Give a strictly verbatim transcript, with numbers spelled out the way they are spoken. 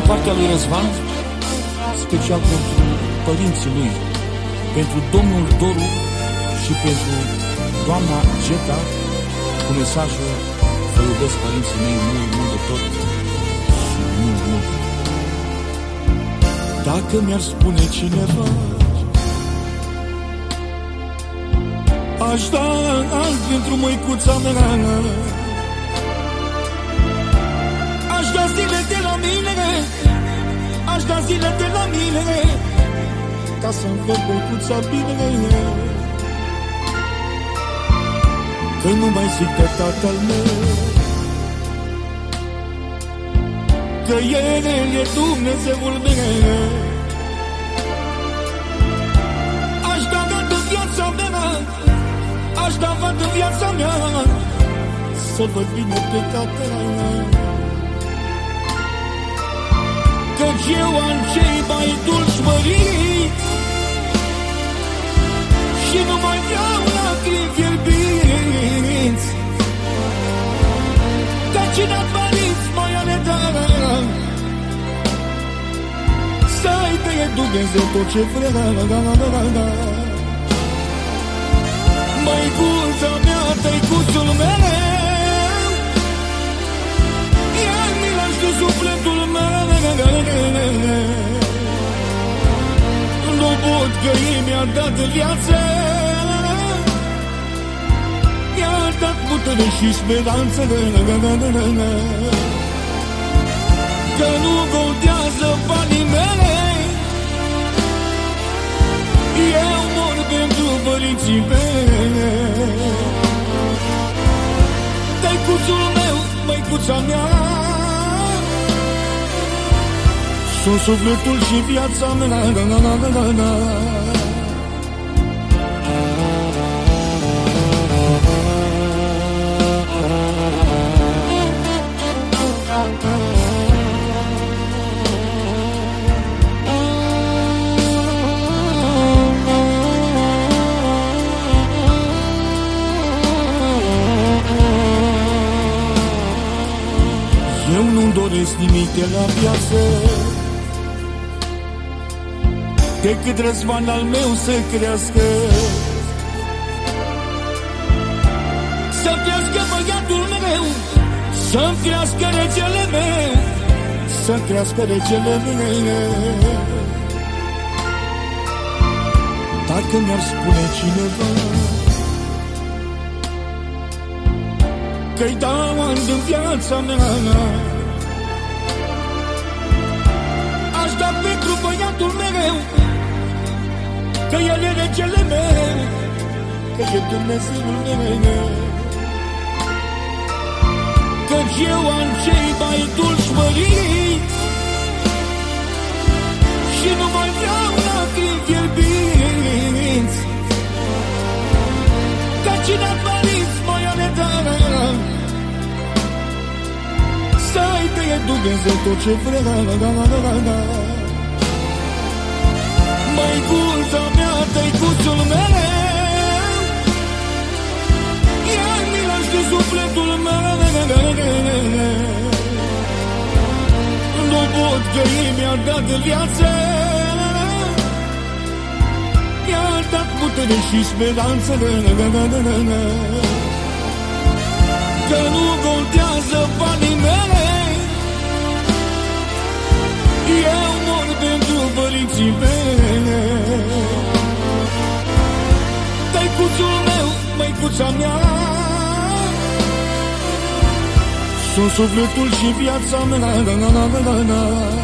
partea lui Răzvan, special pentru părinții lui, pentru domnul Doru și pentru doamna Geta, cu mesajul: vă iubesc, părinții mei, mult, mult de tot și mult, mult. Dacă mi-ar spune cineva, aș da alt pentru măicuța mea, aș da zile de la mine, aș da zile de la mine, ca să-mi văd măicuța bine. Că nu mai zic de tatăl meu, că El e Dumnezeul meu. Aș da toată viața mea, aș da toată viața mea, să-l văd bine pe tatăl. Căci eu am cei mai dulci măriți și nu mai vreau lacrimi fierbinți. Ca cine-a părinți mai ale tale, să-i dăie Dumnezeu tot ce vrea. Măicuța mea, tăicuțul meu, iar mi-l-aș de sufletul meu. Nu pot, că ei mi-a dat viață, mi-a dat putere și speranță. Că nu contează banii mei, eu mor pentru părinții mei. Tăicuțul meu, măicuța mea, sunt sufletul și viața mea. Eu nu-mi doresc nimic de la viață, decât Răzvan al meu să crească, să-mi crească băiatul meu, să-mi crească regele meu, să-mi crească regele meu. Dacă mi-ar spune cineva că-i dau ani din viața mea, aș da pentru băiatul meu, că El e regele meu, că e Dumnezeul meu. Căci eu am cei mai dulci măriți și nu mai vreau lacrimi fierbinți. Ca cine-a părinți mai ale tale, să-i dăie Dumnezeu tot ce vrea. Măicuța mea, tăicuțul meu, iar mi-l-aș de sufletul meu. Nu pot, că ei mi-a dat viață, mi-a dat putere și speranță. Că nu contează banii mei, eu mor pentru părinții mei. Tăicuțul meu, măicuța mea, sunt sufletul și viața mea.